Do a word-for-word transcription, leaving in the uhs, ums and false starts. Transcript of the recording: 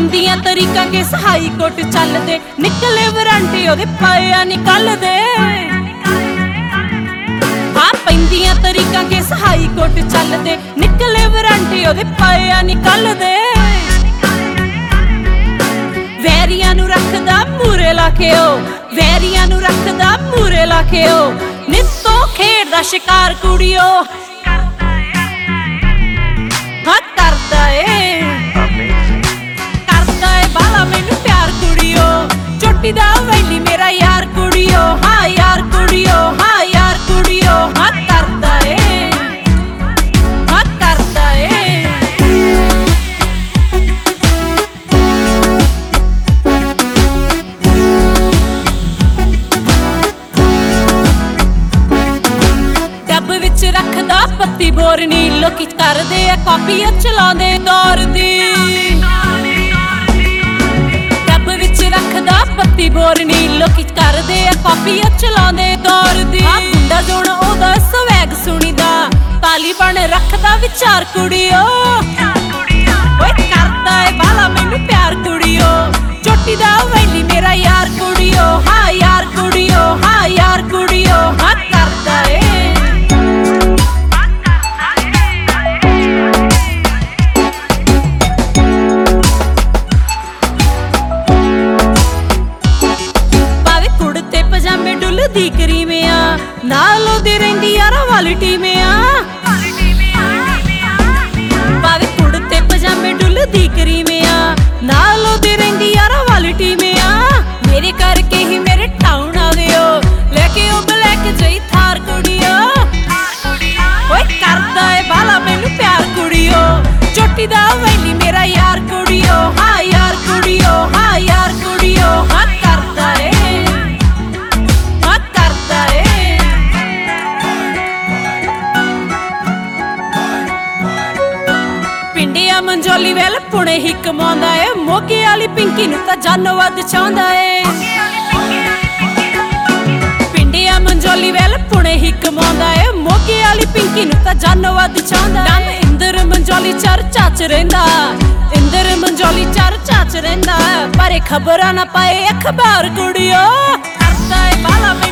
ਪੈਂਦੀਆਂ ਤਰੀਕਾਂ ਕੇ ਸਹਾਈ ਕੋਟ ਚੱਲਦੇ ਨਿਕਲੇ ਵਾਰੰਟੀ ਉਹਦੇ ਪਾਇਆ ਨਿਕਲਦੇ ਹਾਂ ਪੈਂਦੀਆਂ ਤਰੀਕਾਂ ਕੇ ਸਹਾਈ ਕੋਟ ਚੱਲਦੇ ਨਿਕਲੇ ਵਾਰੰਟੀ ਉਹਦੇ ਪਾਇਆ ਨਿਕਲਦੇ ਵੈਰੀਆਂ ਨੂੰ ਰੱਖਦਾ ਮੂਰੇ ਲਾ ਕੇ ਉਹ ਵੈਰੀਆਂ ਨੂੰ ਰੱਖਦਾ ਮੂਰੇ ਲਾ ਕੇ ਉਹ ਨਿੱਤੋਂ ਖੇਡਦਾ ਸ਼ਿਕਾਰ ਕੁੜੀਓ ਹਾਂ ਕਰਦਾ ਏ ਕਰਦਾ ਏ ਬਾਲਾ ਮੈਨੂੰ ਪਿਆਰ ਕੁੜੀਓ ਚੋਟੀ ਦਾ ਵੈਲੀ ਮੇਰਾ ਯਾਰ ਕੁੜੀਓ ਹਾਂ ਯਾਰ ਕੁੜੀਓ ਹਾਂ ਯਾਰ ਕੁੜੀਓ ਹਾਂ ਕਰਦਾ ਏ ਹਾਂ ਕਰਦਾ ਏ ਡੱਬ ਵਿੱਚ ਰੱਖਦਾ ਪੱਤੀ ਬੋਰਨੀ ਲੋਕੀ ਕਰਦੇ ਆ ਕਾਪੀ ਚਲਾਉਂਦੇ ਦੌਰ ਦੀ ਡੱਬ ਵਿੱਚ ਰੱਖਦਾ ਪੱਤੀ ਬੋਰਨੀ ਲੋਕੀ ਕਰਦੇ ਆ ਕਾਪੀ ਚਲਾਉਂਦੇ ਦੌਰ ਦੀ ਆ ਮੁੰਡਾ ਜੋਣ ਉਹਦਾ ਸਵੈਗ ਸੁਣੀਦਾ ਤਾਲੀ ਬਣ ਰੱਖਦਾ ਵਿਚਾਰ ਕੁੜੀਓ ਓਏ ਕਰਦਾ ਏ ਬਾਲਾ ਮੈਨੂੰ ਪਿਆਰ ਕੁੜੀਓ ਚੋਟੀ ਦਾ ਵੈਲੀ ਮੇਰਾ ਯਾਰ ਕੁੜੀਓ ਹਾਂ ਯਾਰ ਕੁੜੀਓ ਹਾਂ ਯਾਰ ਕੁੜੀਓ ਹਾਂ ਕਰਦਾ ਏ ਦੀ ਕਰੀਮਿਆ ਨਾਲ ਉਹਦੀ ਰਹਿੰਦੀ ਯਾਰਾਂ ਵਾਲੀ ਟੀਮਿਆ ਪਾਵੇ ਕੁੜਤੇ ਪਜਾਮੇ ਡੁੱਲਦੀ ਕਰੀਮਿਆ ਨਾਲ ਉਹਦੀ ਰਹਿੰਦੀ ਯਾਰਾਂ ਵਾਲੀ ਟੀਮਿਆ ਮੇਰੇ ਕਰਕੇ ਹੀ ਮੇਰੇ ਟਾਊਨ ਆਵਿਓ ਲੈ ਕੇ ਉਹ ਬਲੈਕ ਜਈ ਥਾਰ ਕੁੜੀਓ ਓਏ ਕਰਦਾ ਏ ਬਾਲਾ ਮੈਨੂੰ ਪਿਆਰ ਕੁੜੀਓ ਚੋਟੀ ਦਾ ਵੈਲੀ ਮੇਰਾ ਯਾਰ ਕੁੜੀਓ ਹਾਂ ਯਾਰ ਕੁੜੀਓ ਹਾਂ ਯਾਰ ਕੁੜੀਓ ਹਾਂ ਕਰਦਾ ਏ ਪਿੰਡਿਆ ਮੰਜੋਲੀ ਵੇਲ ਪੁਣੇ ਹੀ ਕਮਾਉਂਦਾ ਏ ਮੋਗੇ ਵਾਲੀ ਪਿੰਕੀ ਨੂੰ ਤਾਂ ਜਾਨੋਂ ਵੱਧ ਚਾਹੁੰਦਾ ਏ ਪਿੰਡਿਆ ਮੰਜੋਲੀ ਵੇਲ ਪੁਣੇ ਹੀ ਕਮਾਉਂਦਾ ਏ ਮੋਗੇ ਵਾਲੀ ਪਿੰਕੀ ਨੂੰ ਤਾਂ ਜਾਨੋਂ ਵੱਧ ਚਾਹੁੰਦਾ ਏ ਇੰਦਰ ਮੰਜੋਲੀ ਚਰਚਾ ਚ ਰਹਿੰਦਾ ਇੰਦਰ ਮੰਜੋਲੀ ਚਰਚਾ ਚ ਰਹਿੰਦਾ ਪਰ ਖਬਰਾਂ ਨਾ ਪਾਏ ਅਖਬਾਰ ਕੁੜੀਓ ਕਰਦਾ ਏ ਬਾਲਾ